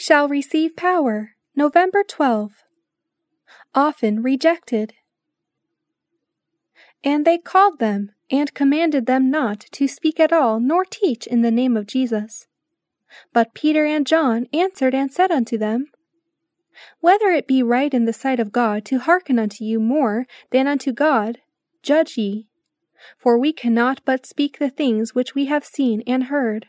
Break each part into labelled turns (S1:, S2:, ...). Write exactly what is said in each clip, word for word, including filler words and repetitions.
S1: shall receive power. November twelfth. Often rejected. And they called them, and commanded them not to speak at all, nor teach in the name of Jesus. But Peter and John answered and said unto them, Whether it be right in the sight of God to hearken unto you more than unto God, judge ye. For we cannot but speak the things which we have seen and heard.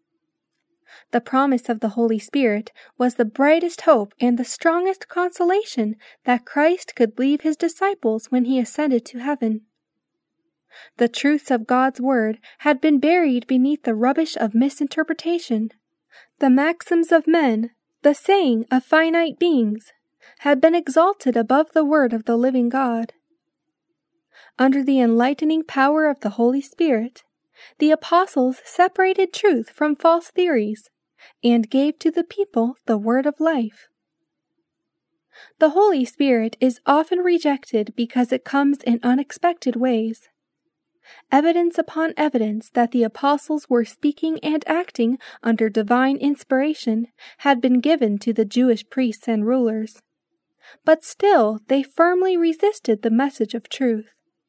S1: The promise of the Holy Spirit was the brightest hope and the strongest consolation that Christ could leave his disciples when he ascended to heaven. The truths of God's word had been buried beneath the rubbish of misinterpretation. The maxims of men, the saying of finite beings, had been exalted above the word of the living God. Under the enlightening power of the Holy Spirit, the apostles separated truth from false theories and gave to the people the word of life. The Holy Spirit is often rejected because it comes in unexpected ways. Evidence upon evidence that the apostles were speaking and acting under divine inspiration had been given to the Jewish priests and rulers, but still they firmly resisted the message of truth.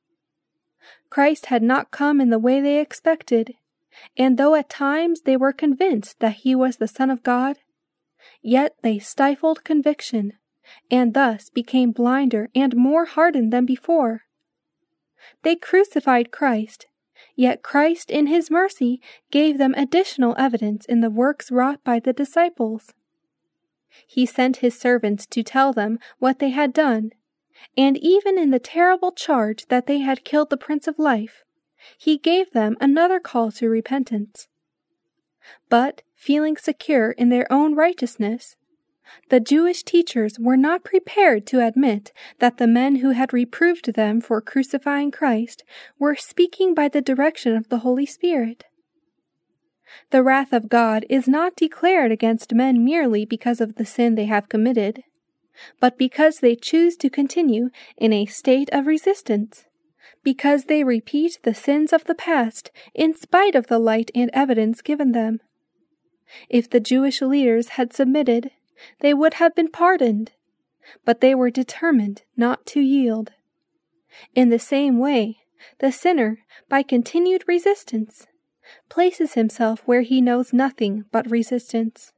S1: Christ had not come in the way they expected, and though at times they were convinced that he was the Son of God, yet they stifled conviction, and thus became blinder and more hardened than before. They crucified Christ, yet Christ in his mercy gave them additional evidence in the works wrought by the disciples. He sent his servants to tell them what they had done, and even in the terrible charge that they had killed the Prince of Life, he gave them another call to repentance. But, feeling secure in their own righteousness, the Jewish teachers were not prepared to admit that the men who had reproved them for crucifying Christ were speaking by the direction of the Holy Spirit. The wrath of God is not declared against men merely because of the sin they have committed, but because they choose to continue in a state of resistance, because they repeat the sins of the past in spite of the light and evidence given them. If the Jewish leaders had submitted, they would have been pardoned, but they were determined not to yield. In the same way, the sinner, by continued resistance, places himself where he knows nothing but resistance.